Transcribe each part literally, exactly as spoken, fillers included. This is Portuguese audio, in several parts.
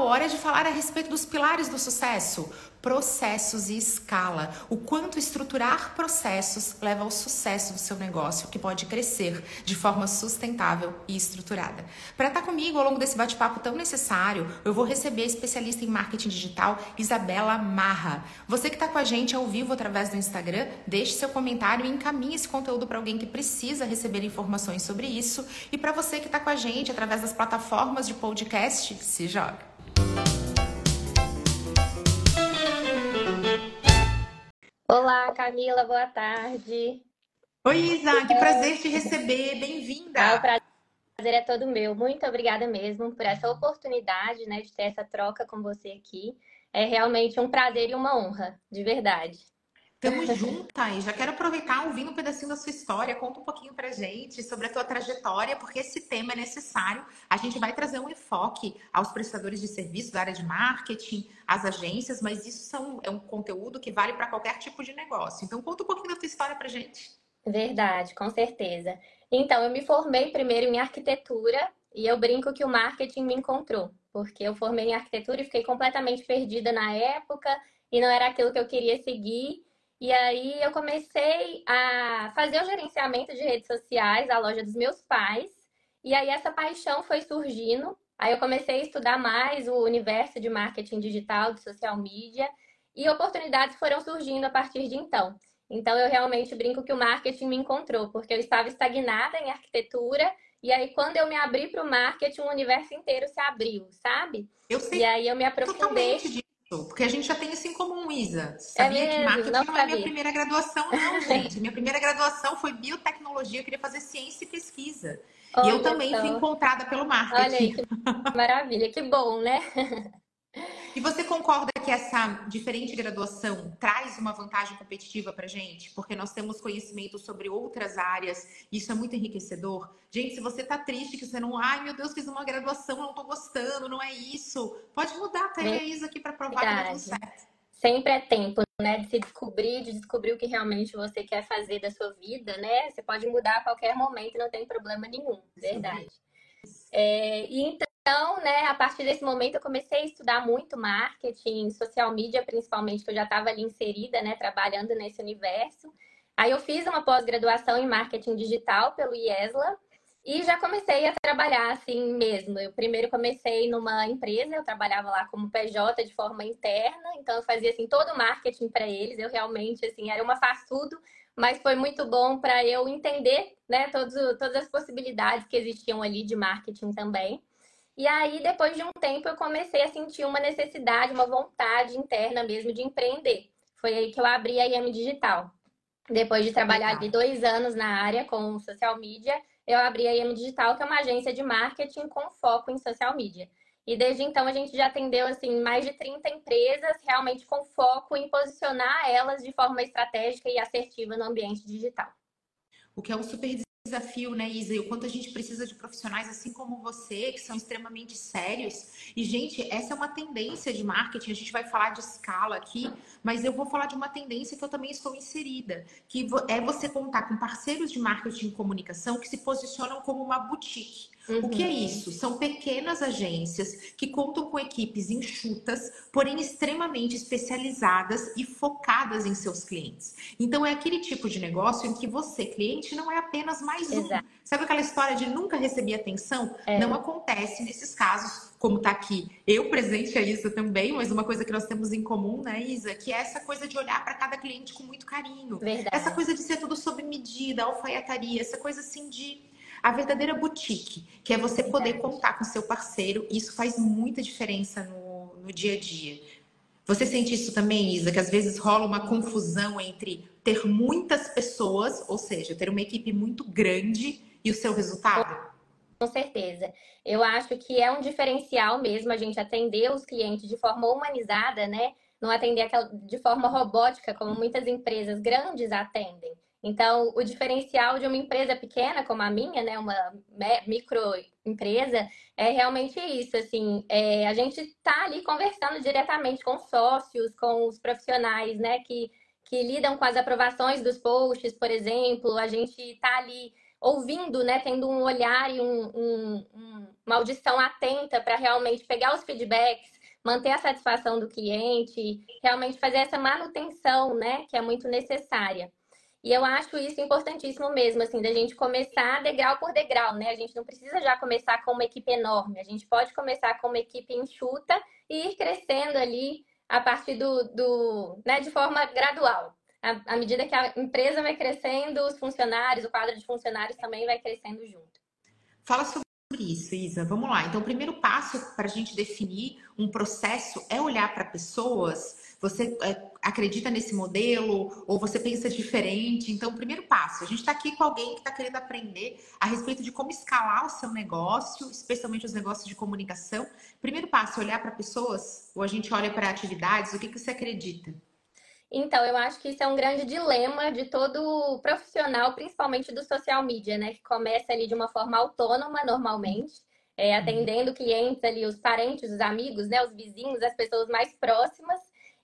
hora de falar a respeito dos pilares do sucesso. Processos e escala. O quanto estruturar processos leva ao sucesso do seu negócio, que pode crescer de forma sustentável e estruturada. Para estar comigo ao longo desse bate-papo tão necessário, eu vou receber a especialista em marketing digital, Isabela Marra. Você que está com a gente ao vivo através do Instagram, deixe seu comentário e encaminhe esse conteúdo para alguém que precisa receber informações sobre isso. E para você que está com a gente através das plataformas de podcast, se joga. Olá, Camila, boa tarde. Oi, Isa, que prazer te receber, bem-vinda. Ah, o prazer é todo meu. Muito obrigada mesmo por essa oportunidade, né, de ter essa troca com você aqui. É realmente um prazer e uma honra, de verdade. Tamo juntas e já quero aproveitar ouvindo um pedacinho da sua história. Conta um pouquinho pra gente sobre a tua trajetória, porque esse tema é necessário. A gente vai trazer um enfoque aos prestadores de serviço da área de marketing, às agências, mas isso são, é um conteúdo que vale para qualquer tipo de negócio. Então conta um pouquinho da tua história pra gente. Verdade, com certeza. Então, eu me formei primeiro em arquitetura e eu brinco que o marketing me encontrou, porque eu formei em arquitetura e fiquei completamente perdida na época e não era aquilo que eu queria seguir. E aí eu comecei a fazer o gerenciamento de redes sociais, a loja dos meus pais. E aí essa paixão foi surgindo. Aí eu comecei a estudar mais o universo de marketing digital, de social media, e oportunidades foram surgindo a partir de então. Então eu realmente brinco que o marketing me encontrou, porque eu estava estagnada em arquitetura, e aí quando eu me abri para o marketing, o universo inteiro se abriu, sabe? Eu sei E aí eu me aprofundei. totalmente disso, porque a gente já tem isso em comum, Isa. É Sabia que mesmo? Não marketing não é minha sabia. primeira graduação, não, gente. Minha primeira graduação foi biotecnologia, eu queria fazer ciência e pesquisa. E eu Olha também fui só. encontrada pelo Olha aí, marketing. que maravilha, que bom, né? E você concorda que essa diferente graduação traz uma vantagem competitiva para gente? Porque nós temos conhecimento sobre outras áreas, e isso é muito enriquecedor. Gente, se você tá triste, que você não, ai meu Deus, fiz uma graduação, não tô gostando, não é isso. Pode mudar, tá eu e a Isa aqui para provar que dá tudo Verdade. certo. Sempre é tempo, né, de se descobrir, de descobrir o que realmente você quer fazer da sua vida, né? Você pode mudar a qualquer momento, não tem problema nenhum, verdade. É, e então, né, a partir desse momento eu comecei a estudar muito marketing, social media, principalmente, que eu já estava ali inserida, né, trabalhando nesse universo. Aí eu fiz uma pós-graduação em marketing digital pelo IESLA e já comecei a trabalhar assim mesmo. Eu primeiro comecei numa empresa, eu trabalhava lá como P J de forma interna, então eu fazia assim todo o marketing para eles. Eu realmente assim era uma faz tudo, mas foi muito bom para eu entender, né, todos, todas as possibilidades que existiam ali de marketing também. E aí, depois de um tempo, eu comecei a sentir uma necessidade, uma vontade interna mesmo de empreender. Foi aí que eu abri a I M Digital. Depois de trabalhar ali Legal. dois anos na área com social media, eu abri a I M Digital, que é uma agência de marketing com foco em social media. E desde então a gente já atendeu assim mais de trinta empresas, realmente com foco em posicionar elas de forma estratégica e assertiva no ambiente digital. O que é um super desafio, né, Isa? E o quanto a gente precisa de profissionais assim como você, que são extremamente sérios. E, gente, essa é uma tendência de marketing. A gente vai falar de escala aqui, mas eu vou falar de uma tendência que eu também estou inserida, que é você contar com parceiros de marketing e comunicação que se posicionam como uma boutique. O que é Uhum. isso? São pequenas agências que contam com equipes enxutas, porém extremamente especializadas e focadas em seus clientes. Então é aquele tipo de negócio em que você, cliente, não é apenas mais um. Exato. Sabe aquela história de nunca receber atenção? Não É, acontece nesses casos, como tá aqui. Eu presente a Isa também, mas uma coisa que nós temos em comum, né, Isa? Que é essa coisa de olhar para cada cliente com muito carinho. Essa verdade. coisa de ser tudo sob medida, alfaiataria, essa coisa assim de a verdadeira boutique, que é você poder Verdade. contar com seu parceiro. Isso faz muita diferença no, no dia a dia. Você sente isso também, Isa? Que às vezes rola uma confusão entre ter muitas pessoas, ou seja, ter uma equipe muito grande e o seu resultado? Com certeza. Eu acho que é um diferencial mesmo a gente atender os clientes de forma humanizada, né? Não atender aquela- de forma robótica, como muitas empresas grandes atendem. Então, o diferencial de uma empresa pequena como a minha, né, uma me- microempresa, é realmente isso, assim, é, a gente está ali conversando diretamente com os sócios, com os profissionais, né, que, que lidam com as aprovações dos posts, por exemplo, a gente está ali ouvindo, né, tendo um olhar e um, um, um, uma audição atenta para realmente pegar os feedbacks, manter a satisfação do cliente, realmente fazer essa manutenção, né, que é muito necessária. E eu acho isso importantíssimo mesmo, assim, da gente começar degrau por degrau, né? A gente não precisa já começar com uma equipe enorme, a gente pode começar com uma equipe enxuta e ir crescendo ali a partir do, do né, de forma gradual. À, à medida que a empresa vai crescendo, os funcionários, o quadro de funcionários também vai crescendo junto. Fala sobre isso, Isa. Vamos lá. Então, o primeiro passo para a gente definir um processo é olhar para pessoas. Você é, acredita nesse modelo ou você pensa diferente? Então, o primeiro passo, a gente está aqui com alguém que está querendo aprender a respeito de como escalar o seu negócio, especialmente os negócios de comunicação. Primeiro passo, olhar para pessoas ou a gente olha para atividades? O que, que você acredita? Então, eu acho que isso é um grande dilema de todo profissional, principalmente do social media, né? Que começa ali de uma forma autônoma, normalmente, é, atendendo clientes ali, os parentes, os amigos, né? Os vizinhos, as pessoas mais próximas.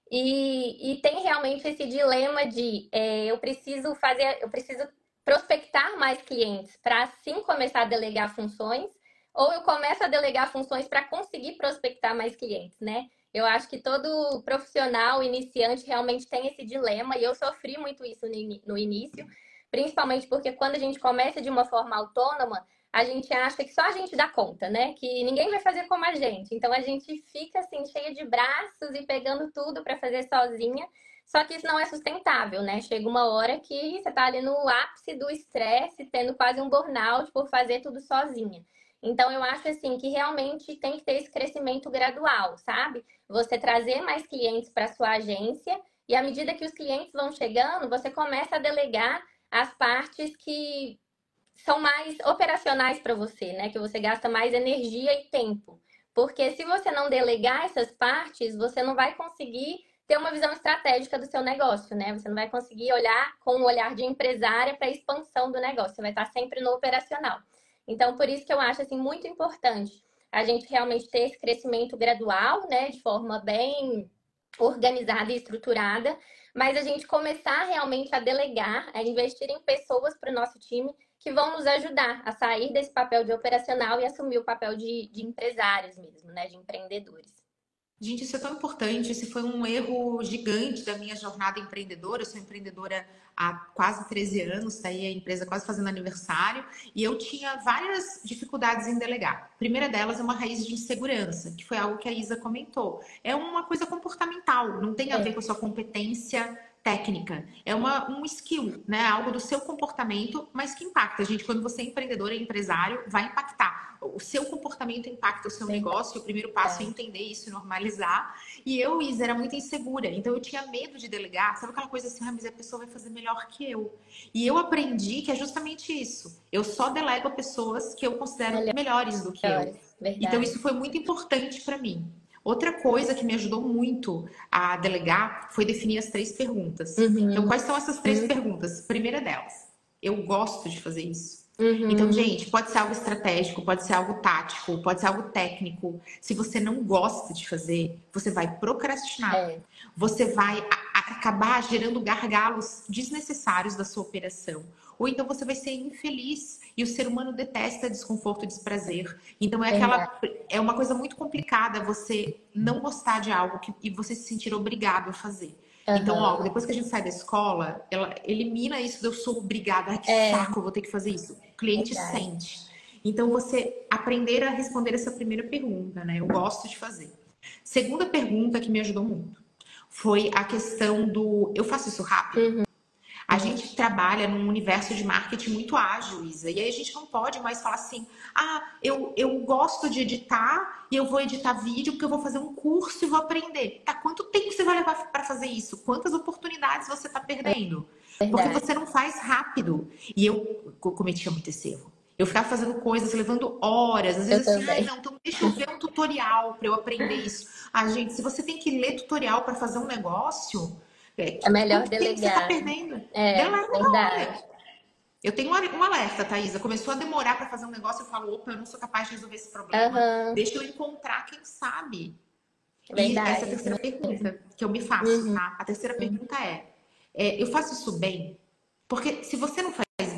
E, e tem realmente esse dilema de é, eu preciso fazer, eu preciso prospectar mais clientes para assim começar a delegar funções, ou eu começo a delegar funções para conseguir prospectar mais clientes, né? Eu acho que todo profissional iniciante realmente tem esse dilema, e eu sofri muito isso no início, principalmente porque quando a gente começa de uma forma autônoma, a gente acha que só a gente dá conta, né? Que ninguém vai fazer como a gente. Então a gente fica assim, cheia de braços e pegando tudo para fazer sozinha. Só que isso não é sustentável, né? Chega uma hora que você tá ali no ápice do estresse, tendo quase um burnout por fazer tudo sozinha. Então, eu acho assim que realmente tem que ter esse crescimento gradual, sabe? Você trazer mais clientes para sua agência e à medida que os clientes vão chegando, você começa a delegar as partes que são mais operacionais para você, né? Que você gasta mais energia e tempo. Porque se você não delegar essas partes, você não vai conseguir ter uma visão estratégica do seu negócio, né? Você não vai conseguir olhar com um olhar de empresária para a expansão do negócio. Você vai estar sempre no operacional. Então, por isso que eu acho assim muito importante a gente realmente ter esse crescimento gradual, né, de forma bem organizada e estruturada, mas a gente começar realmente a delegar, a investir em pessoas para o nosso time que vão nos ajudar a sair desse papel de operacional e assumir o papel de, de empresários mesmo, né, de empreendedores. Gente, isso é tão importante. Esse foi um erro gigante da minha jornada empreendedora. Eu sou empreendedora há quase treze anos, tá aí a empresa quase fazendo aniversário, e eu tinha várias dificuldades em delegar. A primeira delas é uma raiz de insegurança, que foi algo que a Isa comentou. É uma coisa comportamental, não tem a ver com a sua competência técnica, é uma, um skill, né? Algo do seu comportamento, mas que impacta. Gente, quando você é empreendedor e empresário, vai impactar. O seu comportamento impacta o seu Sim. negócio. O primeiro passo é. é entender isso e normalizar. E eu, Isa, era muito insegura, então eu tinha medo de delegar. Sabe aquela coisa assim, ah, mas a pessoa vai fazer melhor que eu. E eu aprendi que é justamente isso. Eu só delego a pessoas que eu considero Melhor. melhores do que melhores. eu. Verdade. Então isso foi muito importante para mim. Outra coisa que me ajudou muito a delegar foi definir as três perguntas. Uhum. Então, quais são essas três uhum. perguntas? Primeira delas, eu gosto de fazer isso. Uhum. Então, gente, pode ser algo estratégico, pode ser algo tático, pode ser algo técnico. Se você não gosta de fazer, você vai procrastinar. É. Você vai a- a acabar gerando gargalos desnecessários da sua operação. Ou então você vai ser infeliz. E o ser humano detesta desconforto e desprazer. Então é aquela é uma coisa muito complicada você não gostar de algo que, e você se sentir obrigado a fazer. Uhum. Então, logo, depois que a gente sai da escola, ela elimina isso de eu sou obrigada. Ai, que é. saco, eu vou ter que fazer isso. O cliente Verdade. sente. Então, você aprender a responder essa primeira pergunta, né? Eu gosto de fazer. Segunda pergunta que me ajudou muito foi a questão do eu faço isso rápido? Uhum. A gente trabalha num universo de marketing muito ágil, Isa. E aí a gente não pode mais falar assim, ah, eu, eu gosto de editar e eu vou editar vídeo porque eu vou fazer um curso e vou aprender. Tá, quanto tempo você vai levar para fazer isso? Quantas oportunidades você tá perdendo? Verdade. Porque você não faz rápido. E eu cometia muito esse erro. Eu ficava fazendo coisas, levando horas. Às vezes eu assim, ai, não, então deixa eu ver um tutorial para eu aprender isso. Ah, gente, se você tem que ler tutorial para fazer um negócio... É melhor delegar. Você tá perdendo? É, verdade. Eu tenho um alerta, Thaisa. Começou a demorar para fazer um negócio, eu falo, opa, eu não sou capaz de resolver esse problema. Uhum. Deixa eu encontrar quem sabe. Verdade. E essa é a terceira pergunta que eu me faço, uhum. tá? A terceira pergunta é, é, eu faço isso bem? Porque se você não faz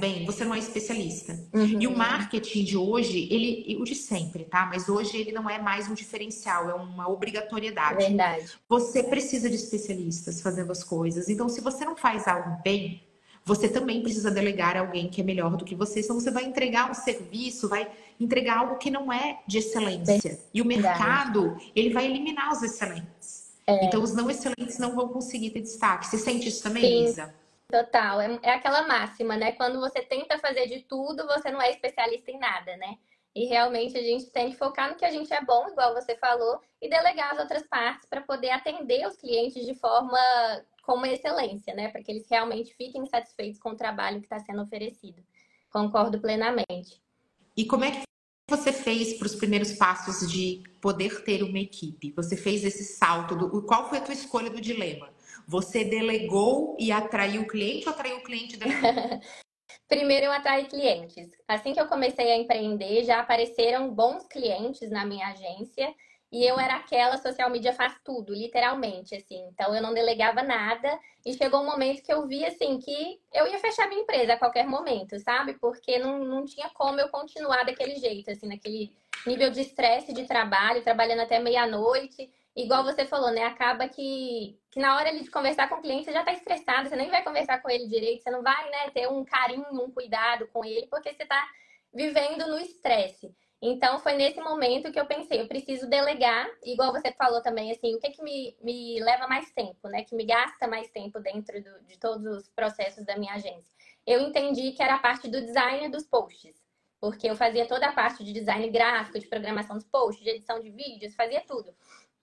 bem, você não é especialista. Uhum. E o marketing de hoje, ele, o de sempre, tá? Mas hoje ele não é mais um diferencial, é uma obrigatoriedade. Verdade. Você precisa de especialistas fazendo as coisas. Então, se você não faz algo bem, você também precisa delegar a alguém que é melhor do que você. Senão você vai entregar um serviço, vai entregar algo que não é de excelência. E o Verdade. mercado, ele vai eliminar os excelentes. É. Então, os não excelentes não vão conseguir ter destaque. Você sente isso também, Sim. Isa? Total, é, é aquela máxima, né? Quando você tenta fazer de tudo, você não é especialista em nada, né? E realmente a gente tem que focar no que a gente é bom, igual você falou, e delegar as outras partes para poder atender os clientes de forma com uma excelência, né? Para que eles realmente fiquem satisfeitos com o trabalho que está sendo oferecido. Concordo plenamente. E como é que você fez para os primeiros passos de poder ter uma equipe? Você fez esse salto? Do, qual foi a tua escolha do dilema? Você delegou e atraiu o cliente ou atraiu o cliente e delegou? Primeiro eu atraí clientes. Assim que eu comecei a empreender, já apareceram bons clientes na minha agência e eu era aquela social media faz tudo, literalmente, assim. Então eu não delegava nada e chegou um momento que eu vi, assim, que eu ia fechar minha empresa a qualquer momento, sabe? Porque não, não tinha como eu continuar daquele jeito, assim, naquele nível de estresse de trabalho, trabalhando até meia-noite. Igual você falou, né? Acaba que, que na hora de conversar com o cliente, você já tá estressado, você nem vai conversar com ele direito, você não vai, né, ter um carinho, um cuidado com ele, porque você tá vivendo no estresse. Então, foi nesse momento que eu pensei, eu preciso delegar, igual você falou também, assim, o que que me, me leva mais tempo, né? Que me gasta mais tempo dentro do, de todos os processos da minha agência. Eu entendi que era a parte do design dos posts, porque eu fazia toda a parte de design gráfico, de programação dos posts, de edição de vídeos, fazia tudo.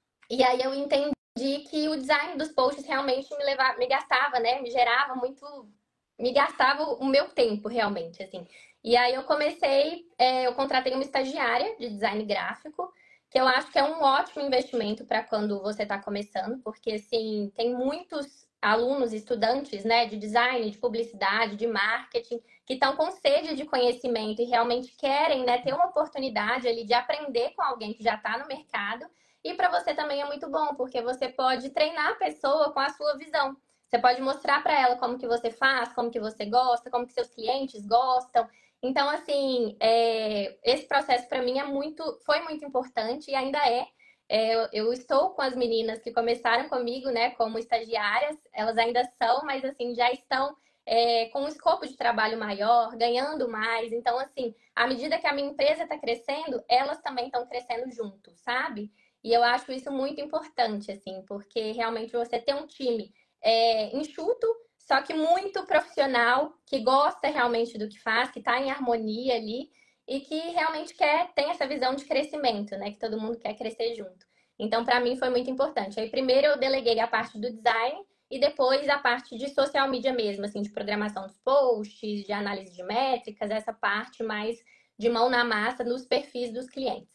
E aí eu entendi que o design dos posts realmente me levava, me gastava, né? Me gerava muito, me gastava o meu tempo realmente, assim. E aí eu comecei, é, eu contratei uma estagiária de design gráfico, que eu acho que é um ótimo investimento para quando você está começando, porque assim, tem muitos alunos, estudantes, né, de design, de publicidade, de marketing, que estão com sede de conhecimento e realmente querem, né, ter uma oportunidade ali de aprender com alguém que já está no mercado. E para você também é muito bom, porque você pode treinar a pessoa com a sua visão. Você pode mostrar para ela como que você faz, como que você gosta, como que seus clientes gostam. Então, assim, é, esse processo para mim é muito, foi muito importante e ainda é. É, eu, eu estou com as meninas que começaram comigo, né, como estagiárias. Elas ainda são, mas assim já estão é, com um escopo de trabalho maior, ganhando mais. Então, assim, à medida que a minha empresa está crescendo, elas também estão crescendo junto, sabe? E eu acho isso muito importante, assim, porque realmente você ter um time é, enxuto, só que muito profissional, que gosta realmente do que faz, que está em harmonia ali e que realmente quer, tem essa visão de crescimento, né? Que todo mundo quer crescer junto. Então, para mim, foi muito importante. Aí, primeiro eu deleguei a parte do design e depois a parte de social media mesmo, assim, de programação dos posts, de análise de métricas, essa parte mais de mão na massa nos perfis dos clientes.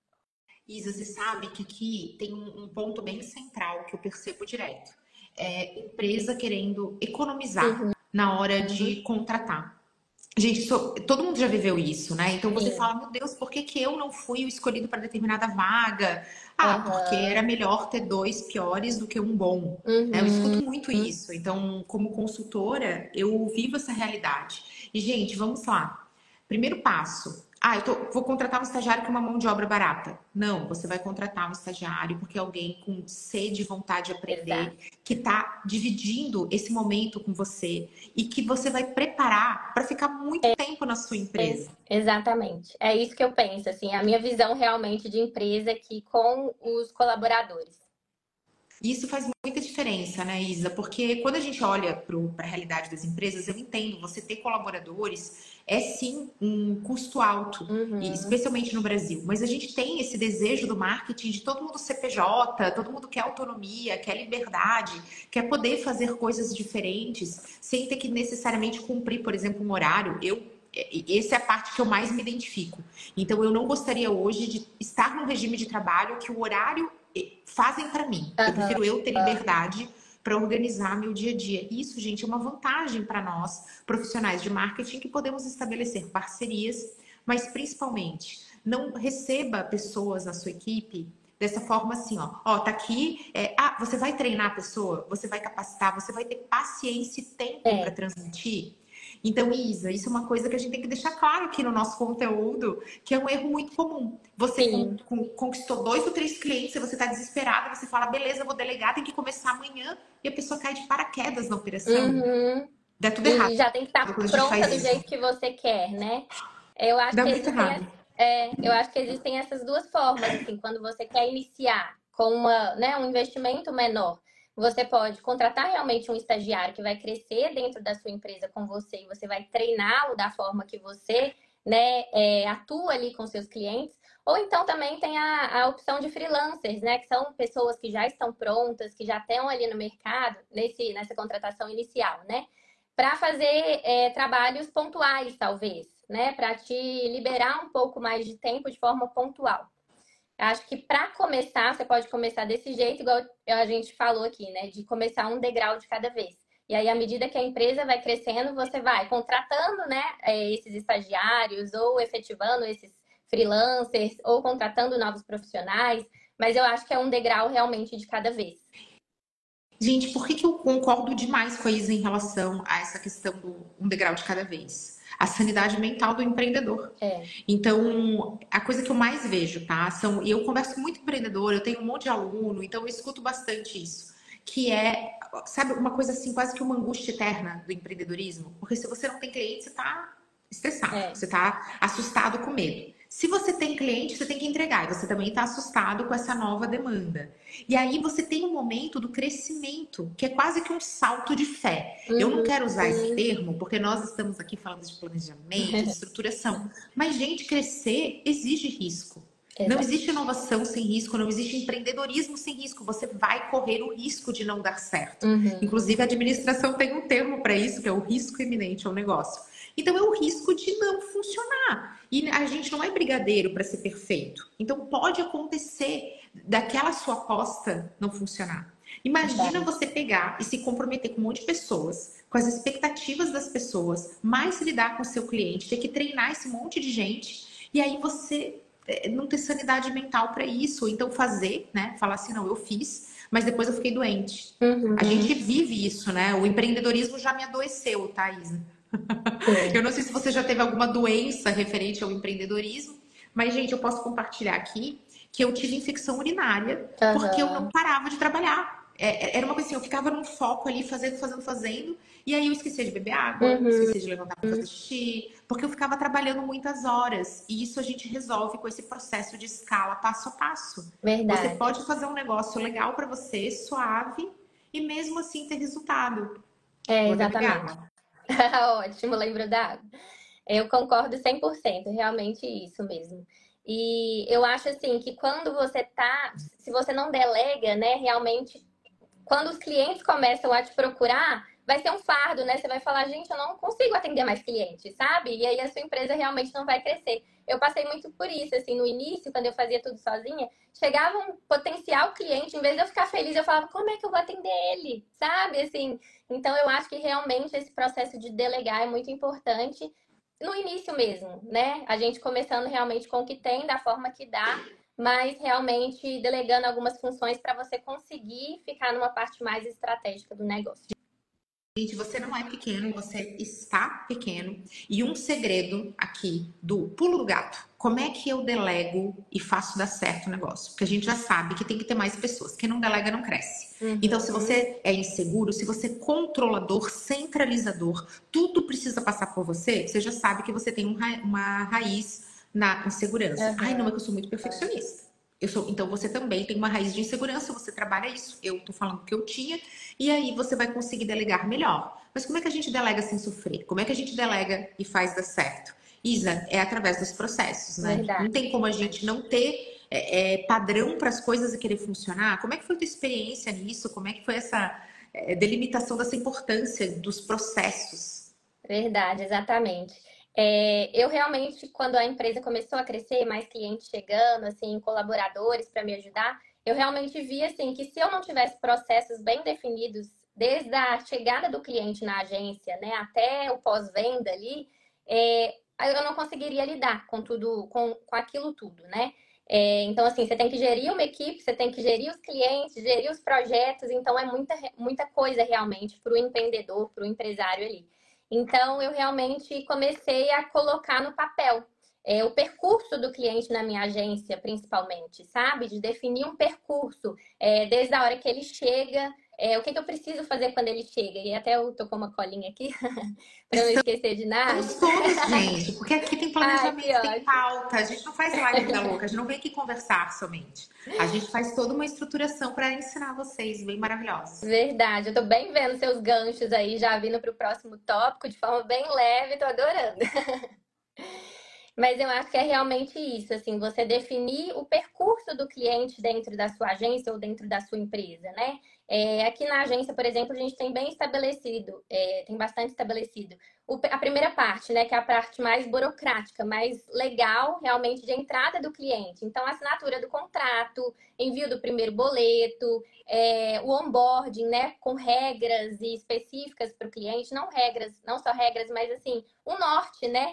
Isa, você sabe que aqui tem um, um ponto bem central que eu percebo direto. É empresa querendo economizar Uhum. na hora de contratar. Gente, isso- todo mundo já viveu isso, né? Então você Sim. fala, meu Deus, por que que eu não fui o escolhido para determinada vaga? Ah, porque era Aham. melhor ter dois piores do que um bom. Né? Eu escuto Uhum. muito isso. Então, como consultora, eu vivo essa realidade. E, gente, vamos lá. Primeiro passo. Ah, eu tô- vou contratar um estagiário com uma mão de obra barata. Não, você vai contratar um estagiário porque é alguém com sede e vontade de Exato. aprender, que está dividindo esse momento com você e que você vai preparar para ficar muito tempo na sua empresa. Exatamente. É isso que eu penso, assim, a minha visão realmente de empresa aqui com os colaboradores. E isso faz muita diferença, né, Isa? Porque quando a gente olha para a realidade das empresas, eu entendo, você ter colaboradores é sim um custo alto, e Uhum. especialmente no Brasil. Mas a gente tem esse desejo do marketing de todo mundo C P J, todo mundo quer autonomia, quer liberdade, quer poder fazer coisas diferentes, sem ter que necessariamente cumprir, por exemplo, um horário. Eu essa é a parte que eu mais me identifico. Então, eu não gostaria hoje de estar num regime de trabalho que o horário fazem para mim. Eu Aham. prefiro eu ter liberdade para organizar meu dia a dia. Isso, gente, é uma vantagem para nós, profissionais de marketing, que podemos estabelecer parcerias, mas principalmente não receba pessoas na sua equipe dessa forma assim, ó, ó, tá aqui, é, ah, você vai treinar a pessoa, você vai capacitar, você vai ter paciência e tempo para É, transmitir. Então, Isa, isso é uma coisa que a gente tem que deixar claro aqui no nosso conteúdo, que é um erro muito comum. Você con Sim. con conquistou dois ou três clientes, você está desesperada, você fala, beleza, vou delegar, tem que começar amanhã, e a pessoa cai de paraquedas na operação. Uhum. Dá tudo errado E já tem que estar quando a gente pronta faz do isso. jeito que você quer, né? Eu acho Dá que muito existem, errado. as- é, eu acho que existem essas duas formas, assim, quando você quer iniciar com uma, né, um investimento menor, você pode contratar realmente um estagiário que vai crescer dentro da sua empresa com você e você vai treiná-lo da forma que você, né, é, atua ali com seus clientes. Ou então também tem a, a opção de freelancers, né, que são pessoas que já estão prontas, que já estão ali no mercado, nesse, nessa contratação inicial, né? Para fazer é, trabalhos pontuais, talvez, né? Para te liberar um pouco mais de tempo de forma pontual. Acho que para começar, você pode começar desse jeito, igual a gente falou aqui, né? De começar um degrau de cada vez. E aí, à medida que a empresa vai crescendo, você vai contratando, né, é, esses estagiários, ou efetivando esses freelancers, ou contratando novos profissionais. Mas eu acho que é um degrau realmente de cada vez. Gente, por que, que eu concordo demais com a Isa em relação a essa questão do um degrau de cada vez? A sanidade mental do empreendedor. É. Então, a coisa que eu mais vejo, tá? São, e eu converso muito com empreendedor, eu tenho um monte de aluno, então eu escuto bastante isso. Que é, sabe, uma coisa assim, quase que uma angústia eterna do empreendedorismo. Porque se você não tem cliente, você tá estressado, É. você tá assustado com medo. Se você tem cliente, você tem que entregar, e você também está assustado com essa nova demanda. E aí você tem um momento do crescimento, que é quase que um salto de fé. Eu não Uhum. quero usar esse termo, porque nós estamos aqui falando de planejamento, de estruturação. Mas, gente, crescer exige risco. Não Exato. existe inovação sem risco, não existe empreendedorismo sem risco. Você vai correr o risco de não dar certo. Uhum. Inclusive, a administração tem um termo para isso, que é o risco iminente ao negócio. Então, é o risco de não funcionar. E a gente não é brigadeiro para ser perfeito. Então, pode acontecer daquela sua aposta não funcionar. Imagina Verdade. você pegar e se comprometer com um monte de pessoas, com as expectativas das pessoas, mais lidar com o seu cliente, ter que treinar esse monte de gente, e aí você não ter sanidade mental para isso, ou então fazer, né? Falar assim, não, eu fiz, mas depois eu fiquei doente. Uhum. A gente vive isso, né? O empreendedorismo já me adoeceu, tá, Isa? Eu não sei se você já teve alguma doença referente ao empreendedorismo, mas, gente, eu posso compartilhar aqui que eu tive infecção urinária porque eu não Uhum. parava de trabalhar. É, era uma coisa assim, eu ficava num foco ali, fazendo, fazendo, fazendo, e aí eu esquecia de beber água, Uhum. esquecia de levantar para fazer xixi, porque eu ficava trabalhando muitas horas. E isso a gente resolve com esse processo de escala passo a passo. Você Verdade. pode fazer um negócio legal para você, suave, e mesmo assim ter resultado. É, Vou até beber exatamente. água. Ótimo, lembro da água. Eu concordo cem por cento, realmente isso mesmo. E eu acho assim que quando você tá, se você não delega, né, realmente, quando os clientes começam a te procurar, vai ser um fardo, né? Você vai falar, gente, eu não consigo atender mais clientes, sabe? E aí a sua empresa realmente não vai crescer. Eu passei muito por isso, assim, no início, quando eu fazia tudo sozinha, chegava um potencial cliente, em vez de eu ficar feliz, eu falava, como é que eu vou atender ele? Sabe? Assim, então eu acho que realmente esse processo de delegar é muito importante no início mesmo, né? A gente começando realmente com o que tem, da forma que dá, mas realmente delegando algumas funções para você conseguir ficar numa parte mais estratégica do negócio. Gente, você não é pequeno, você está pequeno. E um segredo aqui do pulo do gato. Como é que eu delego e faço dar certo o negócio? Porque a gente já sabe que tem que ter mais pessoas. Quem não delega não cresce. Uhum. Então, se você é inseguro, se você é controlador, centralizador, tudo precisa passar por você, você já sabe que você tem um ra uma raiz na insegurança. Uhum. Ai, não, é que eu sou muito perfeccionista. Eu sou, então você também tem uma raiz de insegurança, você trabalha isso. Eu tô falando que eu tinha, e aí você vai conseguir delegar melhor. Mas como é que a gente delega sem sofrer? Como é que a gente delega e faz dar certo? Isa, é através dos processos, né? Verdade. Não tem como a gente não ter é, é, padrão para as coisas e querer funcionar. Como é que foi a tua experiência nisso? Como é que foi essa é, delimitação dessa importância dos processos? Verdade, exatamente. É, eu realmente, quando a empresa começou a crescer, mais clientes chegando, assim, colaboradores para me ajudar, eu realmente vi assim que se eu não tivesse processos bem definidos desde a chegada do cliente na agência, né, até o pós-venda ali, é, eu não conseguiria lidar com tudo, com, com aquilo tudo, né? É, então, assim, você tem que gerir uma equipe, você tem que gerir os clientes, gerir os projetos, então é muita, muita coisa realmente para o empreendedor, para o empresário ali. Então, eu realmente comecei a colocar no papel é, o percurso do cliente na minha agência, principalmente, sabe? De definir um percurso, é, desde a hora que ele chega, é, o que, que eu preciso fazer quando ele chega. E até eu tô com uma colinha aqui, para não esquecer de nada. Estamos todos, gente, porque aqui tem planejamento, Ai, tem pauta. A gente não faz live vida louca, a gente não vem aqui conversar somente. A gente faz toda uma estruturação para ensinar vocês, bem maravilhosa. Verdade, eu tô bem vendo seus ganchos aí, já vindo pro próximo tópico de forma bem leve, tô adorando. Mas eu acho que é realmente isso, assim, você definir o percurso do cliente dentro da sua agência ou dentro da sua empresa, né? É, aqui na agência, por exemplo, a gente tem bem estabelecido, é, tem bastante estabelecido o, a primeira parte, né? Que é a parte mais burocrática, mais legal, realmente, de entrada do cliente. Então, a assinatura do contrato, envio do primeiro boleto, é, o onboarding, né? Com regras e específicas para o cliente, não regras, não só regras, mas assim, o norte, né?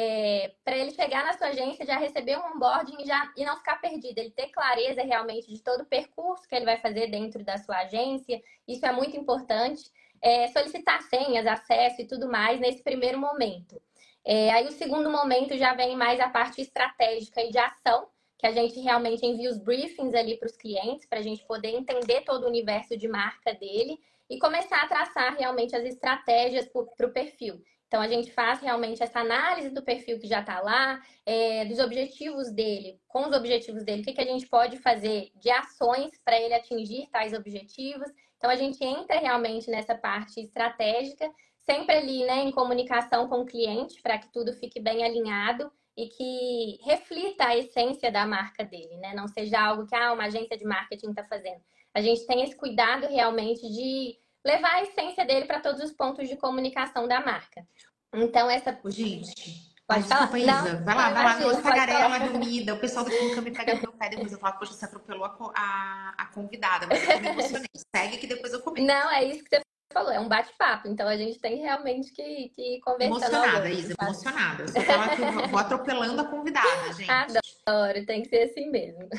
É, para ele chegar na sua agência, já receber um onboarding e, já, e não ficar perdido. Ele ter clareza realmente de todo o percurso que ele vai fazer dentro da sua agência. Isso é muito importante. É, solicitar senhas, acesso e tudo mais nesse primeiro momento. É, aí o segundo momento já vem mais a parte estratégica e de ação, que a gente realmente envia os briefings ali para os clientes, para a gente poder entender todo o universo de marca dele e começar a traçar realmente as estratégias para o perfil. Então, a gente faz realmente essa análise do perfil que já está lá, é, dos objetivos dele, com os objetivos dele, o que, que a gente pode fazer de ações para ele atingir tais objetivos. Então, a gente entra realmente nessa parte estratégica, sempre ali, né, em comunicação com o cliente, para que tudo fique bem alinhado e que reflita a essência da marca dele, né? Não seja algo que ah, uma agência de marketing está fazendo. A gente tem esse cuidado realmente de levar a essência dele para todos os pontos de comunicação da marca. Então, essa... Ô, gente, pode ai, falar? desculpa, Isa. Não, vai lá, não, vai lá. imagina, Tô tagarela, falar. reunida. O pessoal daqui nunca me pega no meu pé. Depois eu falo, poxa, você atropelou a, a, a convidada. Mas eu me emocionei. Segue que depois eu comento. Não, é isso que você falou. É um bate-papo. Então, a gente tem realmente que, que ir conversando ao Emocionada, longo, Isa, sabe? emocionada. Eu sou aquela que eu vou atropelando a convidada, gente. Adoro, tem que ser assim mesmo.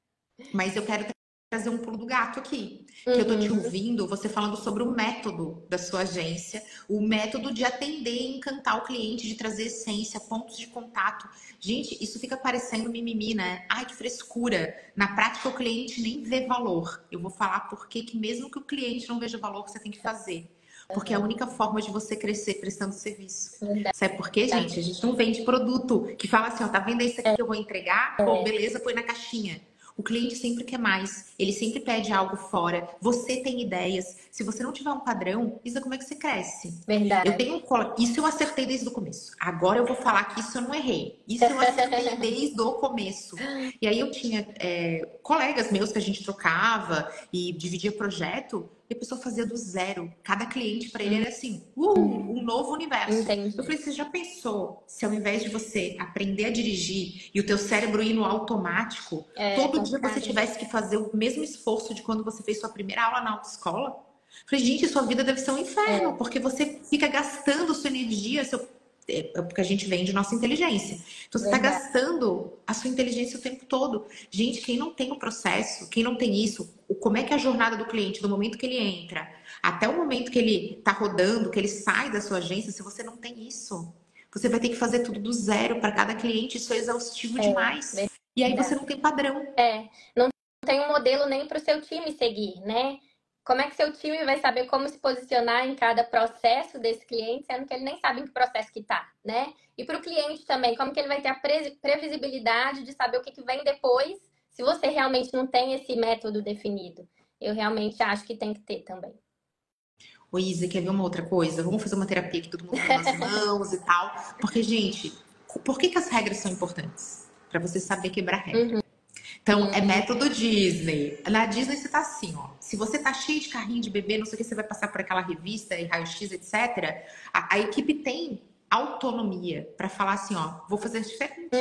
Mas eu quero trazer um pulo do gato aqui. Que uhum. eu tô te ouvindo, você falando sobre o método da sua agência, o método de atender e encantar o cliente, de trazer essência, pontos de contato. Gente, isso fica parecendo mimimi, né? Ai, que frescura. Na prática, o cliente nem vê valor. Eu vou falar por que que mesmo que o cliente não veja valor, você tem que fazer. Porque é a única forma de você crescer prestando serviço. Verdade. Sabe por quê, gente? A gente não vende produto que fala assim, ó, tá vendo isso aqui que eu vou entregar? Pô, beleza, põe na caixinha. O cliente sempre quer mais, ele sempre pede algo fora. Você tem ideias. Se você não tiver um padrão, Isa, como é que você cresce? Verdade. Eu tenho um... Isso eu acertei desde o começo. Agora eu vou falar que isso eu não errei. Isso eu acertei desde o começo. E aí eu tinha é, colegas meus que a gente trocava e dividia projeto. E a pessoa fazia do zero. Cada cliente para ele era assim, uh, um novo universo. Entendi. Eu falei, você já pensou se ao invés de você aprender a dirigir e o teu cérebro ir no automático, é, todo dia você tivesse que fazer o mesmo esforço de quando você fez sua primeira aula na autoescola? Eu falei, gente, sua vida deve ser um inferno, é. porque você fica gastando sua energia, seu... é porque a gente vende nossa inteligência. Então, você está gastando a sua inteligência o tempo todo. Gente, quem não tem o processo, quem não tem isso, como é que é a jornada do cliente, do momento que ele entra, até o momento que ele está rodando, que ele sai da sua agência, se você não tem isso, você vai ter que fazer tudo do zero para cada cliente, isso é exaustivo é, demais. Verdade. E aí você não tem padrão. É, não tem um modelo nem para o seu time seguir, né? Como é que seu time vai saber como se posicionar em cada processo desse cliente, sendo que ele nem sabe em que processo que tá, né? E para o cliente também, como que ele vai ter a previsibilidade de saber o que, que vem depois, se você realmente não tem esse método definido. Eu realmente acho que tem que ter também. Ô Isa, quer ver uma outra coisa? Vamos fazer uma terapia que todo mundo tem nas mãos e tal. Porque, gente, por que, que as regras são importantes? Para você saber quebrar regra. Uhum. Então, é método Disney. Na Disney você tá assim, ó. Se você tá cheio de carrinho de bebê, não sei o que, você vai passar por aquela revista e raio-x, etcétera. A, a equipe tem autonomia para falar assim, ó, vou fazer diferente. Uhum.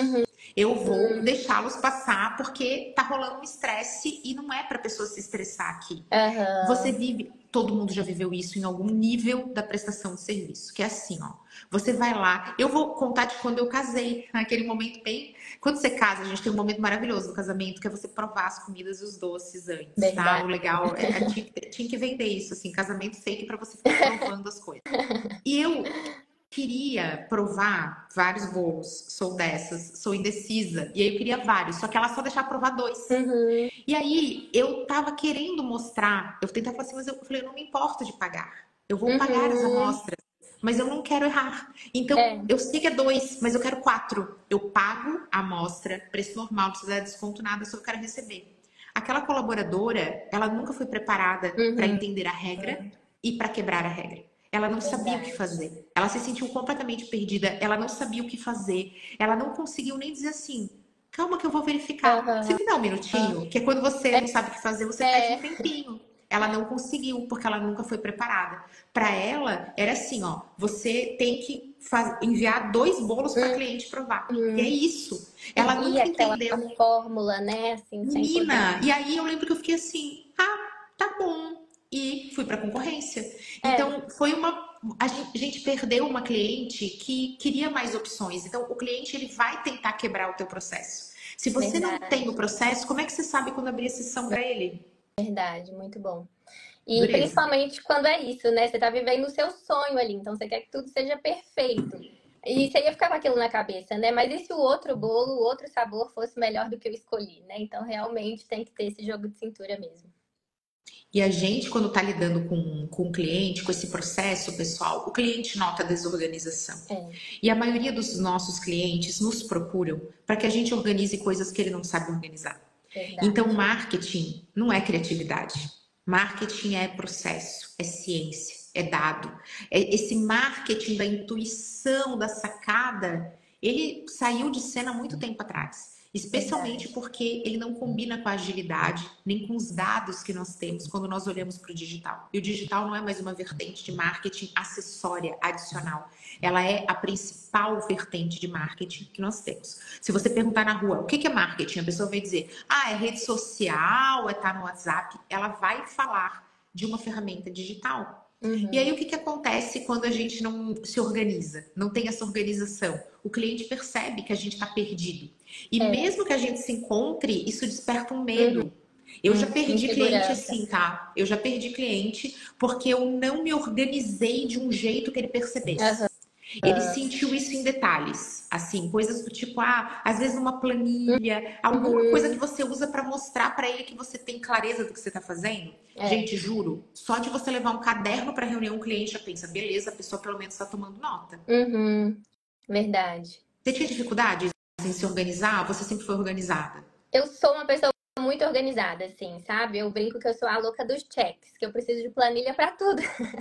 Eu vou Hum. deixá-los passar porque tá rolando um estresse e não é pra pessoa se estressar aqui. Aham. Você vive, todo mundo já viveu isso em algum nível da prestação de serviço, que é assim, ó. Você vai lá, eu vou contar de quando eu casei, naquele momento bem. Quando você casa, a gente tem um momento maravilhoso no casamento, que é você provar as comidas e os doces antes, tá? O Verdade. legal é, é tinha, que- tinha que vender isso, assim, casamento fake pra você ficar provando as coisas. E eu queria provar vários bolos, sou dessas, sou indecisa, e aí eu queria vários, só que ela só deixava provar dois. Uhum. E aí eu tava querendo mostrar, eu tentava falar assim, mas eu falei, eu não me importo de pagar. Eu vou pagar as Uhum. amostras, mas eu não quero errar. Então, É, eu sei que é dois, mas eu quero quatro. Eu pago a amostra, preço normal, não precisa dar desconto, nada, só eu quero receber. Aquela colaboradora, ela nunca foi preparada para uhum. entender a regra e para quebrar a regra. Ela não sabia o que Verdade. fazer. Ela se sentiu completamente perdida. Ela não sabia o que fazer. Ela não conseguiu nem dizer assim: calma que eu vou verificar. Você Aham. me dá um minutinho? Que é quando você não sabe o que fazer, você pede um É, tempinho. Ela não conseguiu, porque ela nunca foi preparada. Para ela, era assim, ó, você tem que faz... enviar dois bolos para cliente provar. E é uhum. isso. Ela Seguir nunca aquela entendeu. fórmula, né? Assim, sem poder. Menina, e aí eu lembro que eu fiquei assim, ah, tá bom. E fui pra concorrência. É, Então, foi uma. A gente, a gente perdeu uma cliente que queria mais opções. Então, o cliente ele vai tentar quebrar o teu processo. Se você não tem o verdade. processo, como é que você sabe quando abrir a sessão para ele? Verdade, muito bom. E Dureza. principalmente quando é isso, né? Você tá vivendo o seu sonho ali, então você quer que tudo seja perfeito. E você ia ficar com aquilo na cabeça, né? Mas e se o outro bolo, o outro sabor fosse melhor do que eu escolhi, né? Então realmente tem que ter esse jogo de cintura mesmo. E a gente, quando está lidando com, com o cliente, com esse processo, pessoal, o cliente nota a desorganização. É, E a maioria dos nossos clientes nos procuram para que a gente organize coisas que ele não sabe organizar. Então, verdade. marketing não é criatividade. Marketing é processo, é ciência, é dado. É esse marketing da intuição, da sacada, ele saiu de cena há muito tempo atrás. Especialmente Verdade. porque ele não combina com a agilidade, nem com os dados que nós temos quando nós olhamos para o digital. E o digital não é mais uma vertente de marketing acessória, adicional. Ela é a principal vertente de marketing que nós temos. Se você perguntar na rua o que é marketing, a pessoa vai dizer: ah, é rede social, é estar no WhatsApp. Ela vai falar de uma ferramenta digital. E Uhum. aí o que, que acontece quando a gente não se organiza, não tem essa organização? O cliente percebe que a gente está perdido. E É, mesmo que a gente se encontre, isso desperta um uhum. medo. Eu já perdi cliente Insegurança. assim, tá? Eu já perdi cliente porque eu não me organizei de um jeito que ele Aham. percebesse. Ele sentiu isso em detalhes, assim, coisas do tipo, ah, às vezes uma planilha, alguma coisa que Uhum. você usa para mostrar para ele que você tem clareza do que você está fazendo. É. Gente, juro, só de você levar um caderno para reunião, o cliente já pensa, beleza, a pessoa pelo menos está tomando nota. Uhum. Verdade. Você tinha dificuldade em se organizar? Você sempre foi organizada? Eu sou uma pessoa muito organizada, assim, sabe? Eu brinco que eu sou a louca dos checks, que eu preciso de planilha para tudo.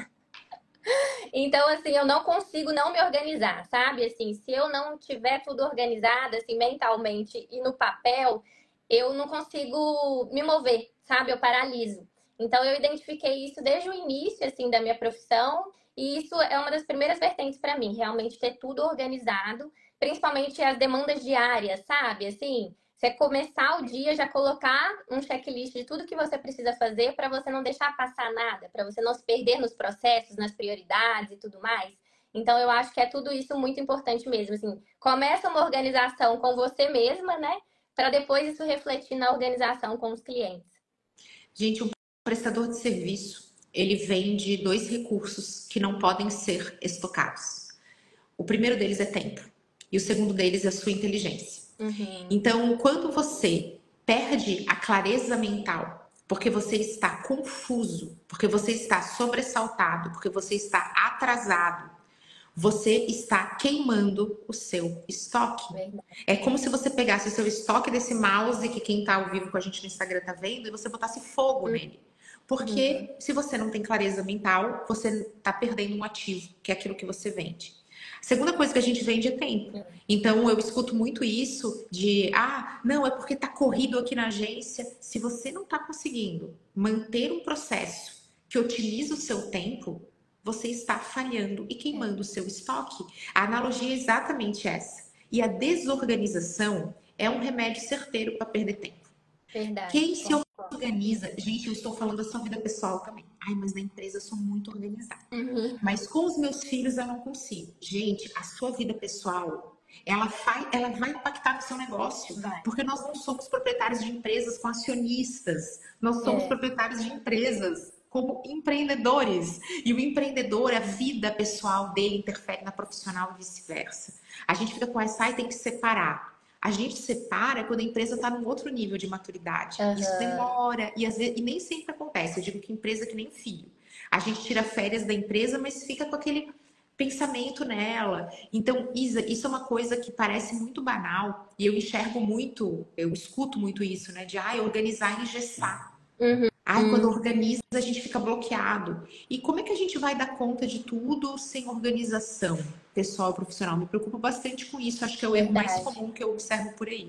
Então, assim, eu não consigo não me organizar, sabe? Assim, se eu não tiver tudo organizado, assim, mentalmente e no papel, eu não consigo me mover, sabe? Eu paraliso. Então, eu identifiquei isso desde o início, assim, da minha profissão, e isso é uma das primeiras vertentes para mim, realmente ter tudo organizado, principalmente as demandas diárias, sabe? Assim, você começar o dia já colocar um checklist de tudo que você precisa fazer para você não deixar passar nada, para você não se perder nos processos, nas prioridades e tudo mais. Então eu acho que é tudo isso muito importante mesmo, assim, começa uma organização com você mesma, né? Para depois isso refletir na organização com os clientes. Gente, um prestador de serviço, ele vende dois recursos que não podem ser estocados. O primeiro deles é tempo e o segundo deles é a sua inteligência. Uhum. Então, quando você perde a clareza mental, porque você está confuso, porque você está sobressaltado, porque você está atrasado, você está queimando o seu estoque. Verdade. É como se você pegasse o seu estoque desse mouse, que quem está ao vivo com a gente no Instagram está vendo, e você botasse fogo nele. Uhum. Porque se você não tem clareza mental, você está perdendo um ativo, que é aquilo que você vende. A segunda coisa que a gente vende é tempo. Então eu escuto muito isso de, ah, não, é porque está corrido aqui na agência. Se você não está conseguindo manter um processo que otimiza o seu tempo, você está falhando e queimando o seu estoque. A analogia é exatamente essa. E a desorganização é um remédio certeiro para perder tempo. Verdade. Quem se organiza, gente, eu estou falando da sua vida pessoal também. Ai, mas na empresa eu sou muito organizada. Uhum. Mas com os meus filhos eu não consigo. Gente, a sua vida pessoal, ela vai, ela vai impactar no seu negócio. Vai. Porque nós não somos proprietários de empresas com acionistas. Nós somos É. proprietários de empresas como empreendedores. E o empreendedor, a vida pessoal dele interfere na profissional e vice-versa. A gente fica com essa e tem que separar. A gente separa quando a empresa está num outro nível de maturidade. Uhum. Isso demora e, às vezes, e nem sempre acontece. Eu digo que empresa é que nem filho. A gente tira férias da empresa, mas fica com aquele pensamento nela. Então, Isa, isso é uma coisa que parece muito banal e eu enxergo muito, eu escuto muito isso, né? De ah, organizar e engessar. Uhum. Ai, quando organiza, a gente fica bloqueado. E como é que a gente vai dar conta de tudo sem organização pessoal e profissional? Me preocupo bastante com isso. Acho que é o erro mais Verdade. comum que eu observo por aí.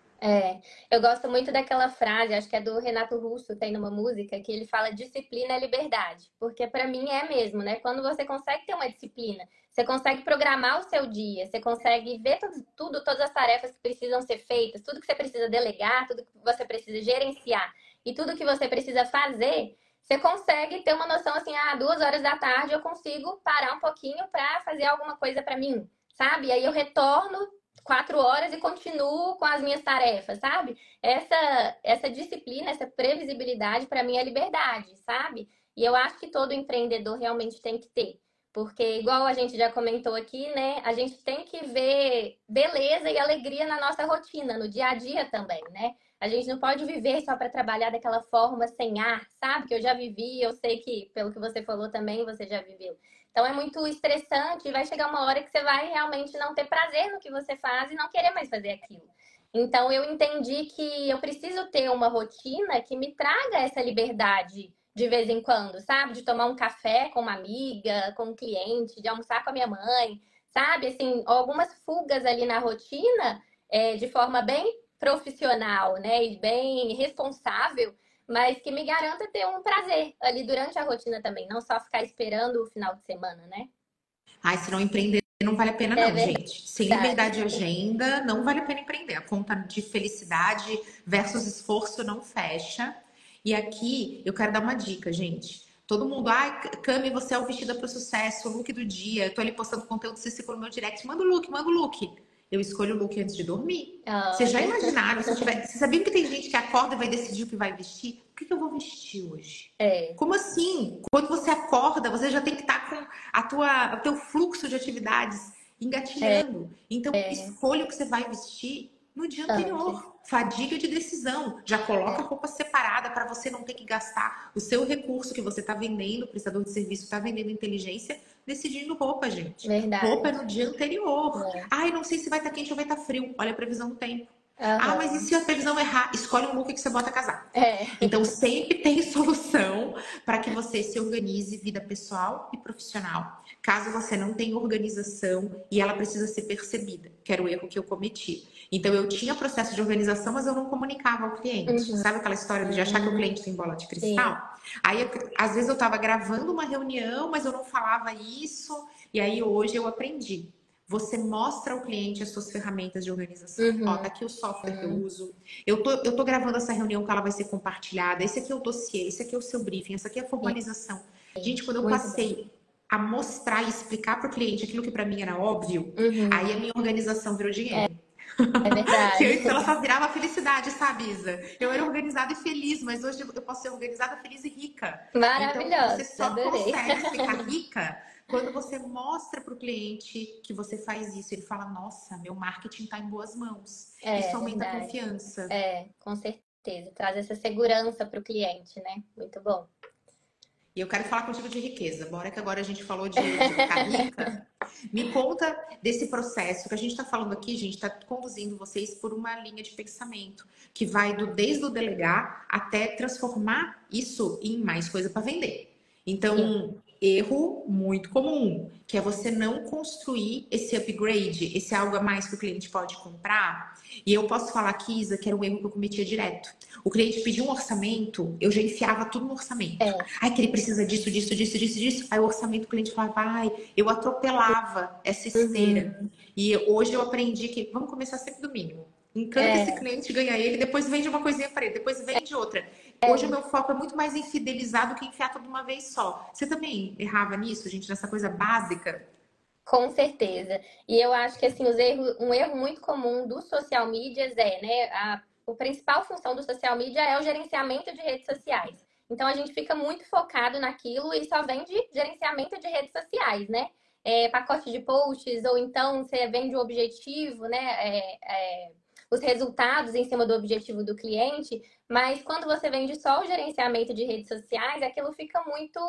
É, eu gosto muito daquela frase, acho que é do Renato Russo, tem numa música, que ele fala disciplina é liberdade. Porque pra mim é mesmo, né? Quando você consegue ter uma disciplina, você consegue programar o seu dia, você consegue ver tudo, tudo, todas as tarefas que precisam ser feitas, tudo que você precisa delegar, tudo que você precisa gerenciar e tudo que você precisa fazer, você consegue ter uma noção assim, ah, duas horas da tarde eu consigo parar um pouquinho pra fazer alguma coisa pra mim, sabe? E aí eu retorno quatro horas e continuo com as minhas tarefas, sabe? Essa, essa disciplina, essa previsibilidade, para mim, é liberdade, sabe? E eu acho que todo empreendedor realmente tem que ter. Porque, igual a gente já comentou aqui, né? A gente tem que ver beleza e alegria na nossa rotina, no dia a dia também, né? A gente não pode viver só para trabalhar daquela forma sem ar, sabe? Que eu já vivi, eu sei que, pelo que você falou também, você já viveu. Então é muito estressante e vai chegar uma hora que você vai realmente não ter prazer no que você faz e não querer mais fazer aquilo. Então eu entendi que eu preciso ter uma rotina que me traga essa liberdade de vez em quando, sabe? De tomar um café com uma amiga, com um cliente, de almoçar com a minha mãe, sabe? Assim, algumas fugas ali na rotina, é, de forma bem profissional, né? E bem responsável, mas que me garanta ter um prazer ali durante a rotina também, não só ficar esperando o final de semana, né? Ai, se não empreender, não vale a pena É não, verdade. gente. Sem liberdade de agenda, não vale a pena empreender. A conta de felicidade versus esforço não fecha. E aqui, eu quero dar uma dica, gente. Todo mundo, ai, Cami, você é o vestida para o sucesso, o look do dia. Eu tô ali postando conteúdo, você ficou no meu direct, manda o look, manda o look. Eu escolho o look antes de dormir. Ah, Vocês já imaginaram? Se tiver... Vocês sabiam que tem gente que acorda e vai decidir o que vai vestir? O que, que eu vou vestir hoje? é, Como assim? Quando você acorda, você já tem que estar com a tua, o teu fluxo de atividades engatilhando. Então, escolha o que você vai vestir no dia antes. anterior. Fadiga de decisão. Já coloca a roupa separada para você não ter que gastar o seu recurso que você está vendendo, o prestador de serviço está vendendo inteligência, decidindo roupa, gente. Verdade. Roupa é no dia anterior. É. Ai, não sei se vai estar quente ou vai estar frio. Olha a previsão do tempo. Aham. Ah, mas e se a previsão errar? Escolhe um look que você bota casaco. É. Então, sempre tem solução para que você se organize vida pessoal e profissional. Caso você não tenha organização e ela precisa ser percebida, que era o erro que eu cometi. Então, eu tinha processo de organização, mas eu não comunicava ao cliente. Uhum. Sabe aquela história de achar que o cliente tem bola de cristal? Sim. Aí, às vezes, eu estava gravando uma reunião, mas eu não falava isso. E aí, hoje, eu aprendi. Você mostra ao cliente as suas ferramentas de organização. Uhum. Ó, tá aqui o software uhum. que eu uso. Eu tô, eu tô gravando essa reunião que ela vai ser compartilhada. Esse aqui é o dossiê, esse aqui é o seu briefing, essa aqui é a formalização. Sim. Gente, quando eu Muito passei bem. a mostrar e explicar para o cliente aquilo que para mim era óbvio, uhum. aí a minha organização virou dinheiro. É. É verdade. Antes ela só virava felicidade, sabe, Isa? Eu era organizada e feliz, mas hoje eu posso ser organizada, feliz e rica. Maravilhosa. Então, você só adorei. consegue ficar rica quando você mostra para o cliente que você faz isso. Ele fala, nossa, meu marketing está em boas mãos. É, isso aumenta verdade. a confiança. É, com certeza. Traz essa segurança para o cliente, né? Muito bom. E eu quero falar contigo de riqueza. Bora que agora a gente falou de, de ficar rica. Me conta desse processo que a gente está falando aqui, gente, está conduzindo vocês por uma linha de pensamento que vai do desde o delegar até transformar isso em mais coisa para vender. Então, Sim. erro muito comum, que é você não construir esse upgrade, esse algo a mais que o cliente pode comprar. E eu posso falar aqui, Isa, que era um erro que eu cometia direto. O cliente pediu um orçamento, eu já enfiava tudo no orçamento. É. Ai, que ele precisa disso, disso, disso, disso, disso. Aí o orçamento o cliente falava, ai, eu atropelava essa esteira. Uhum. E hoje eu aprendi que vamos começar sempre do mínimo. Encanta esse É. cliente, ganha ele, depois vende uma coisinha para ele, depois vende outra. Hoje o meu foco é muito mais em fidelizar do que enfiar tudo de uma vez só. Você também errava nisso, gente, nessa coisa básica? Com certeza. E eu acho que assim, os erros, um erro muito comum dos social medias é, né, a, a principal função do social media é o gerenciamento de redes sociais. Então a gente fica muito focado naquilo e só vende gerenciamento de redes sociais, né? É, pacote de posts, ou então você vende o objetivo, né? É, é, os resultados em cima do objetivo do cliente, mas quando você vende só o gerenciamento de redes sociais, aquilo fica muito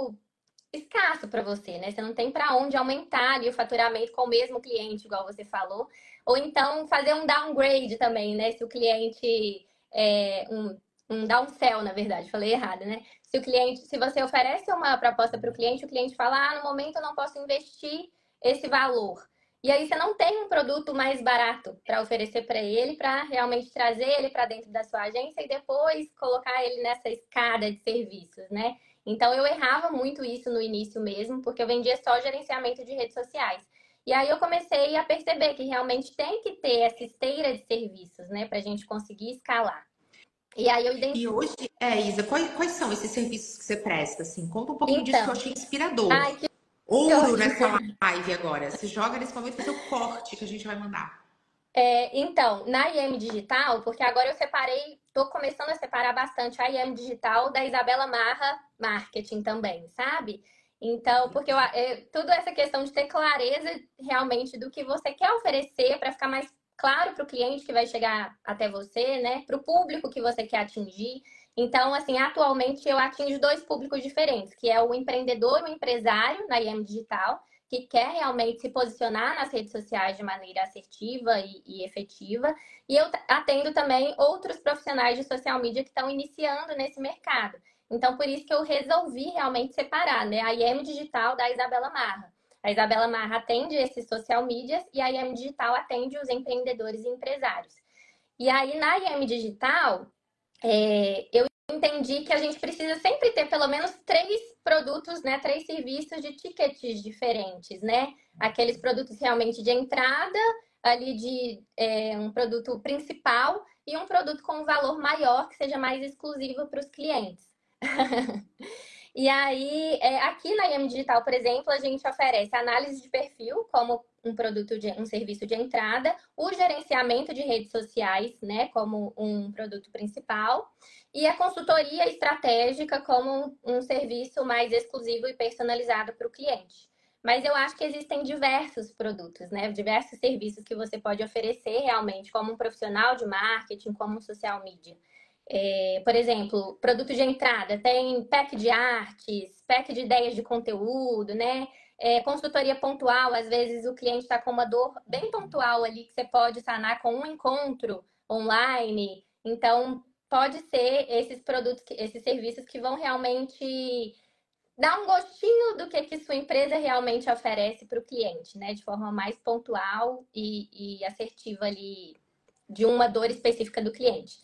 escasso para você, né? Você não tem para onde aumentar ali o faturamento com o mesmo cliente, igual você falou. Ou então fazer um downgrade também, né? Se o cliente é um, um downsell, na verdade, falei errado, né? Se o cliente, se você oferece uma proposta para o cliente, o cliente fala, ah, no momento eu não posso investir esse valor. E aí você não tem um produto mais barato para oferecer para ele, para realmente trazer ele para dentro da sua agência e depois colocar ele nessa escada de serviços, né? Então eu errava muito isso no início mesmo, porque eu vendia só gerenciamento de redes sociais. E aí eu comecei a perceber que realmente tem que ter essa esteira de serviços, né, para a gente conseguir escalar. E aí eu E identifiquei. hoje, é, Isa, quais, quais são esses serviços que você presta? Assim, conta um pouquinho disso que eu Então, achei inspirador. ai, que Ouro nessa ótimo. live agora. Se joga nesse momento, fazer o corte que a gente vai mandar. É, então, na I M Digital, porque agora eu separei, estou começando a separar bastante a I M Digital da Isabela Marra Marketing também, sabe? Então, porque eu, é, tudo essa questão de ter clareza realmente do que você quer oferecer para ficar mais claro para o cliente que vai chegar até você, né? Para o público que você quer atingir. Então, assim, atualmente eu atingo dois públicos diferentes, que é o empreendedor e o empresário na I M Digital, que quer realmente se posicionar nas redes sociais de maneira assertiva e, e efetiva. E eu atendo também outros profissionais de social media que estão iniciando nesse mercado. Então, por isso que eu resolvi realmente separar, né? A I M Digital da Isabela Marra. A Isabela Marra atende esses social medias e a I M Digital atende os empreendedores e empresários. E aí, na I M Digital, é, eu entendi que a gente precisa sempre ter pelo menos três produtos, né? Três serviços de tickets diferentes, né? Aqueles produtos realmente de entrada, ali de é, um produto principal e um produto com um valor maior que seja mais exclusivo para os clientes. E aí, é, aqui na I M Digital, por exemplo, a gente oferece análise de perfil como um produto de um serviço de entrada, o gerenciamento de redes sociais, né, como um produto principal, e a consultoria estratégica como um, um serviço mais exclusivo e personalizado para o cliente. Mas eu acho que existem diversos produtos, né, diversos serviços que você pode oferecer realmente como um profissional de marketing, como um social media. É, por exemplo, produto de entrada, tem pack de artes, pack de ideias de conteúdo, né? É, consultoria pontual, às vezes o cliente está com uma dor bem pontual ali que você pode sanar com um encontro online. Então, pode ser esses produtos, esses serviços que vão realmente dar um gostinho do que, que sua empresa realmente oferece para o cliente, né? De forma mais pontual e, e assertiva ali, de uma dor específica do cliente.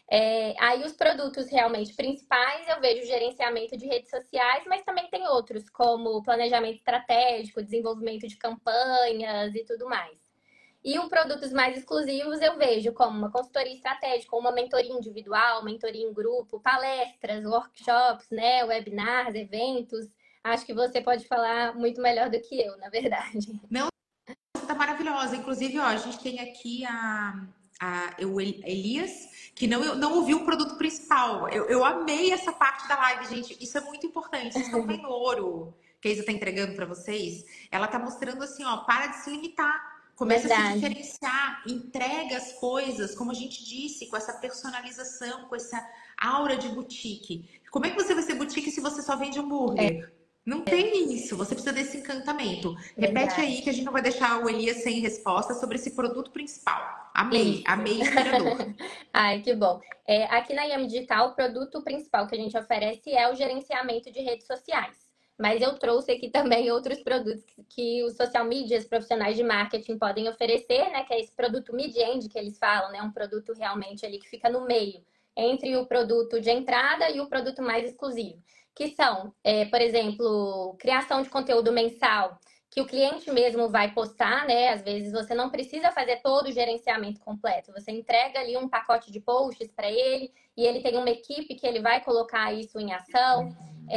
É, aí os produtos realmente principais eu vejo gerenciamento de redes sociais, mas também tem outros, como planejamento estratégico, desenvolvimento de campanhas e tudo mais. E os produtos mais exclusivos eu vejo como uma consultoria estratégica, uma mentoria individual, mentoria em grupo, palestras, workshops, né, webinars, eventos. Acho que você pode falar muito melhor do que eu, na verdade. Não, você tá maravilhosa. Inclusive, ó, a gente tem aqui a, a, o Elias, que não, não ouviu o produto principal. Eu, eu amei essa parte da live, gente. Isso é muito importante. Vocês estão vendo o ouro que a Isa tá entregando para vocês? Ela tá mostrando assim, ó, para de se limitar. Começa a se Verdade. diferenciar, entrega as coisas, como a gente disse, com essa personalização, com essa aura de boutique. Como é que você vai ser boutique se você só vende hambúrguer? Não tem isso, você precisa desse encantamento. Repete aí Verdade. que a gente não vai deixar o Elias sem resposta sobre esse produto principal. Amei, Isso. amei, inspirador. Ai, que bom. É, aqui na I M Digital, o produto principal que a gente oferece é o gerenciamento de redes sociais. mas eu trouxe aqui também outros produtos que, que os social media, os profissionais de marketing podem oferecer, né? Que é esse produto mid-end que eles falam, né? Um produto realmente ali que fica no meio entre o produto de entrada e o produto mais exclusivo. Que são, é, por exemplo, criação de conteúdo mensal, que o cliente mesmo vai postar, né? Às vezes você não precisa fazer todo o gerenciamento completo. Você entrega ali um pacote de posts para ele e ele tem uma equipe que ele vai colocar isso em ação.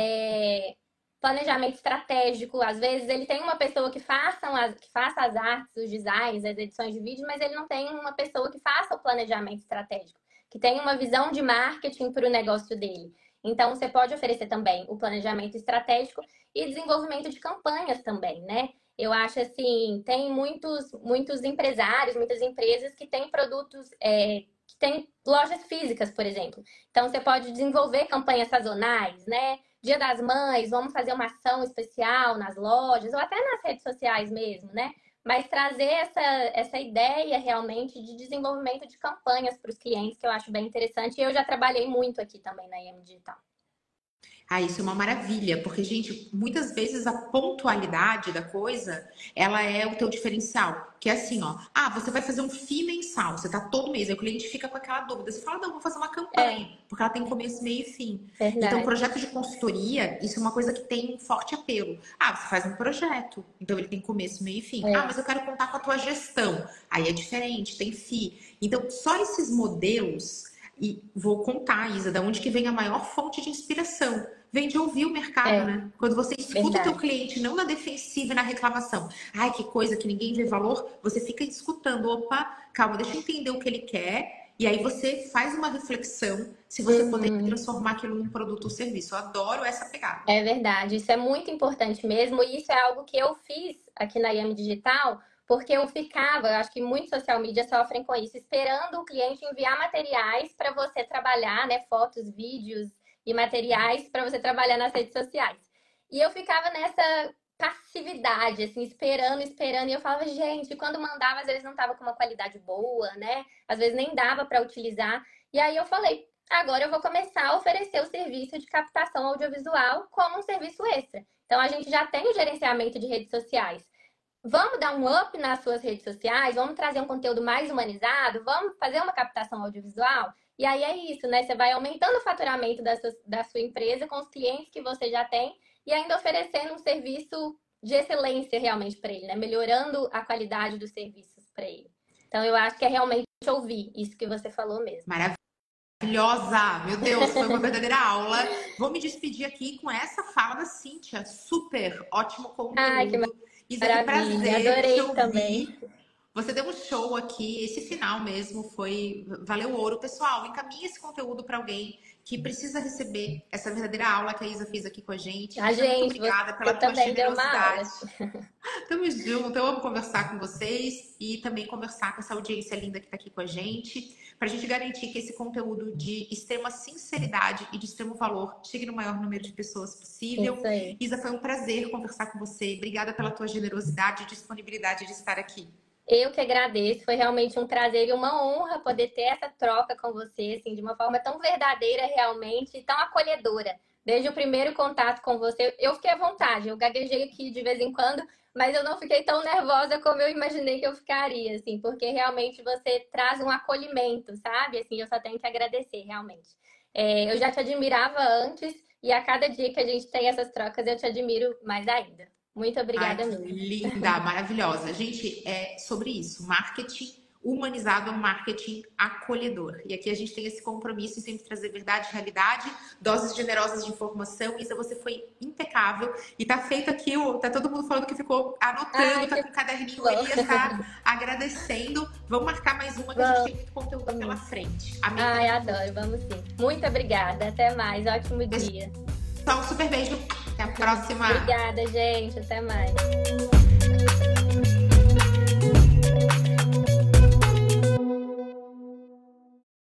É... Planejamento estratégico. Às vezes ele tem uma pessoa que faça, as, que faça as artes, os designs, as edições de vídeo, mas ele não tem uma pessoa que faça o planejamento estratégico, que tenha uma visão de marketing para o negócio dele. Então, você pode oferecer também o planejamento estratégico e desenvolvimento de campanhas também, né? Eu acho assim, tem muitos, muitos empresários, muitas empresas que têm produtos, é, que têm lojas físicas, por exemplo. Então, você pode desenvolver campanhas sazonais, né? Dia das Mães, vamos fazer uma ação especial nas lojas, ou até nas redes sociais mesmo, né? Mas trazer essa, essa ideia realmente de desenvolvimento de campanhas para os clientes, que eu acho bem interessante. E eu já trabalhei muito aqui também na I M Digital. Ah, isso é uma maravilha, porque, gente, muitas vezes a pontualidade da coisa, ela é o teu diferencial. Que é assim, ó, ah, você vai fazer um F I I mensal, você tá todo mês, aí o cliente fica com aquela dúvida. Você fala, não, vou fazer uma campanha, é. porque ela tem começo, meio e fim. Verdade. Então, projeto de consultoria, isso é uma coisa que tem um forte apelo. Ah, você faz um projeto, então ele tem começo, meio e fim. É. Ah, mas eu quero contar com a tua gestão. Aí é diferente, tem F I I. Então, só esses modelos... E vou contar, Isa, da onde que vem a maior fonte de inspiração. Vem de ouvir o mercado, é, né? Quando você escuta verdade. O teu cliente, não na defensiva e na reclamação. Ai, que coisa que ninguém vê valor. Você fica escutando. Opa, calma, deixa eu entender o que ele quer. E aí você faz uma reflexão se você uhum. poder transformar aquilo num produto ou serviço. Eu adoro essa pegada. É verdade. Isso é muito importante mesmo. E isso é algo que eu fiz aqui na I M Digital. Porque eu ficava, eu acho que muitos social media sofrem com isso, esperando o cliente enviar materiais para você trabalhar, né? Fotos, vídeos e materiais para você trabalhar nas redes sociais. E eu ficava nessa passividade, assim, esperando, esperando. E eu falava, gente, quando mandava, às vezes não estava com uma qualidade boa, né? Às vezes nem dava para utilizar. E aí eu falei, agora eu vou começar a oferecer o serviço de captação audiovisual como um serviço extra. Então, a gente já tem o gerenciamento de redes sociais. Vamos dar um up nas suas redes sociais, vamos trazer um conteúdo mais humanizado, vamos fazer uma captação audiovisual. E aí é isso, né? Você vai aumentando o faturamento da sua, da sua empresa com os clientes que você já tem e ainda oferecendo um serviço de excelência realmente para ele, né? Melhorando a qualidade dos serviços para ele. Então, eu acho que é realmente ouvir isso que você falou mesmo. Maravilhosa! Meu Deus, foi uma verdadeira aula. Vou me despedir aqui com essa fala da Cíntia. Super ótimo conteúdo. Ai, que Isa, que prazer. Adorei também. Você deu um show aqui, esse final mesmo foi valeu ouro. Pessoal, encaminhe esse conteúdo para alguém que precisa receber essa verdadeira aula que a Isa fez aqui com a gente. A gente, muito obrigada você pela tua também generosidade. Tamo junto, eu amo conversar com vocês e também conversar com essa audiência linda que está aqui com a gente, para a gente garantir que esse conteúdo de extrema sinceridade e de extremo valor chegue no maior número de pessoas possível. Isso aí. Isa, foi um prazer conversar com você. Obrigada pela tua generosidade e disponibilidade de estar aqui. Eu que agradeço, foi realmente um prazer e uma honra poder ter essa troca com você, assim, de uma forma tão verdadeira realmente, tão acolhedora. Desde o primeiro contato com você, eu fiquei à vontade, eu gaguejei aqui de vez em quando, mas eu não fiquei tão nervosa como eu imaginei que eu ficaria, assim, porque realmente você traz um acolhimento, sabe? Assim, eu só tenho que agradecer, realmente. É, eu já te admirava antes e a cada dia que a gente tem essas trocas, eu te admiro mais ainda. Muito obrigada, mesmo. Linda, maravilhosa. Gente, é sobre isso. Marketing humanizado é um marketing acolhedor. E aqui a gente tem esse compromisso em sempre trazer verdade, realidade, doses generosas de informação. Isa, você foi impecável. E tá feito aqui, tá todo mundo falando que ficou anotando, Ai, tá com o caderninho ali, está agradecendo. Vamos marcar mais uma que Vamos. a gente tem muito conteúdo Vamos. pela frente. Amiga. Ai, adoro. Vamos sim. Muito obrigada. Até mais. Ótimo dia. Então, um super beijo. Até a próxima. Obrigada, gente. Até mais.